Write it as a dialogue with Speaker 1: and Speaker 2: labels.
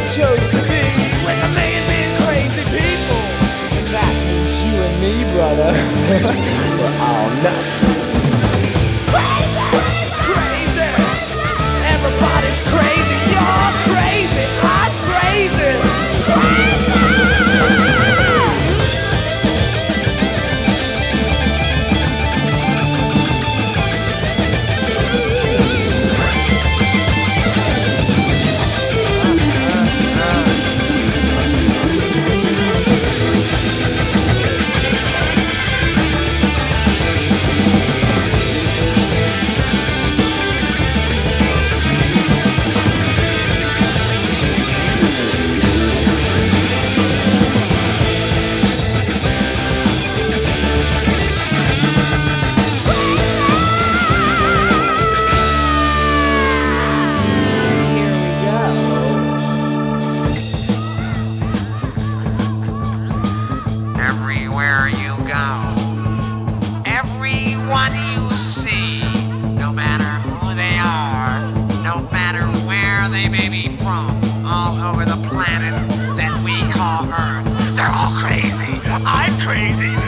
Speaker 1: chose to be with a million big crazy people. And that means you and me, brother. We're all nuts. Crazy! Everybody's crazy. You're crazy. I'm crazy.
Speaker 2: Everywhere you go, everyone you see, no matter who they are, no matter where they may be from, all over the planet that we call Earth, they're all crazy. I'm crazy.